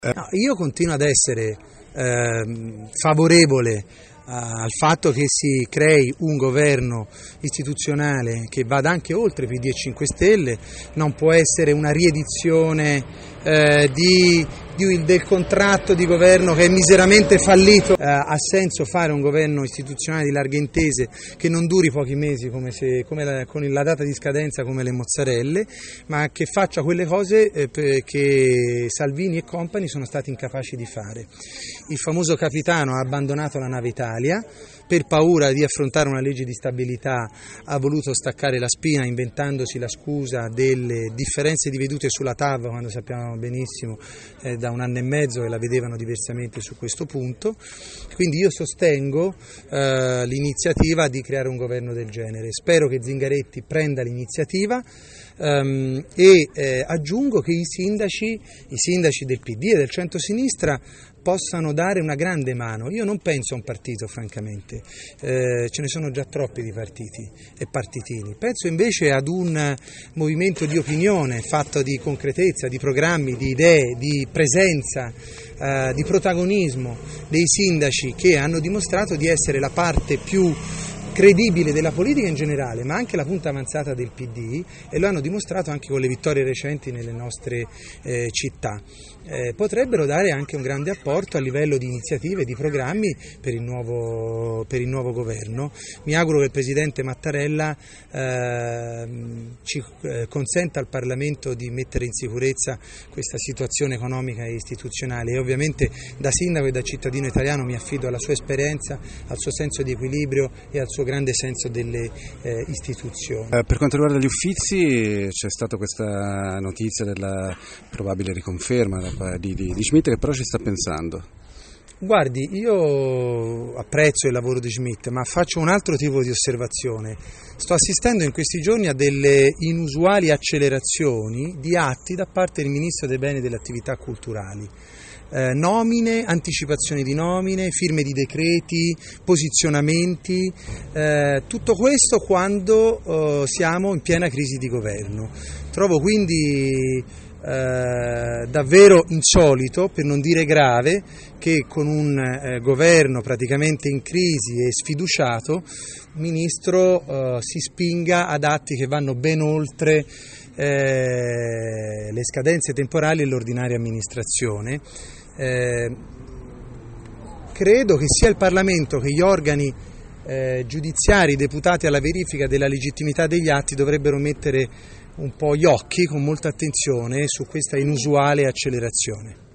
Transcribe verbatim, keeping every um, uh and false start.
No, io continuo ad essere eh, favorevole al fatto che si crei un governo istituzionale che vada anche oltre P D e cinque Stelle. Non può essere una riedizione eh, di, di, del contratto di governo che è miseramente fallito. Eh, ha senso fare un governo istituzionale di larghe intese che non duri pochi mesi come se, come la, con la data di scadenza come le mozzarelle, ma che faccia quelle cose eh, che Salvini e compagni sono stati incapaci di fare. Il famoso capitano ha abbandonato la nave Italia. Per paura di affrontare una legge di stabilità ha voluto staccare la spina inventandosi la scusa delle differenze di vedute sulla T A V, quando sappiamo benissimo eh, da un anno e mezzo che la vedevano diversamente su questo punto. Quindi io sostengo eh, l'iniziativa di creare un governo del genere. Spero che Zingaretti prenda l'iniziativa ehm, e eh, aggiungo che i sindaci, i sindaci del P D e del centro-sinistra possano dare una grande mano. Io non penso a un partito, francamente, eh, ce ne sono già troppi di partiti e partitini. Penso invece ad un movimento di opinione fatto di concretezza, di programmi, di idee, di presenza, eh, di protagonismo dei sindaci che hanno dimostrato di essere la parte più credibile della politica in generale, ma anche la punta avanzata del P D, e lo hanno dimostrato anche con le vittorie recenti nelle nostre eh, città. Eh, potrebbero dare anche un grande apporto a livello di iniziative, di programmi per il nuovo, per il nuovo governo. Mi auguro che il Presidente Mattarella eh, ci eh, consenta al Parlamento di mettere in sicurezza questa situazione economica e istituzionale, e ovviamente da sindaco e da cittadino italiano mi affido alla sua esperienza, al suo senso di equilibrio e al suo grande senso delle eh, istituzioni. Eh, per quanto riguarda gli Uffizi, c'è stata questa notizia della probabile riconferma di, di, di Schmidt, che però ci sta pensando. Guardi, io apprezzo il lavoro di Schmidt, ma faccio un altro tipo di osservazione. Sto assistendo in questi giorni a delle inusuali accelerazioni di atti da parte del Ministro dei Beni e delle Attività Culturali. Eh, nomine, anticipazioni di nomine, firme di decreti, posizionamenti, eh, tutto questo quando eh, siamo in piena crisi di governo. Trovo quindi eh, davvero insolito, per non dire grave, che con un eh, governo praticamente in crisi e sfiduciato il Ministro eh, si spinga ad atti che vanno ben oltre eh, le scadenze temporali e l'ordinaria amministrazione. Eh, credo che sia il Parlamento che gli organi eh, giudiziari deputati alla verifica della legittimità degli atti dovrebbero mettere un po' gli occhi con molta attenzione su questa inusuale accelerazione.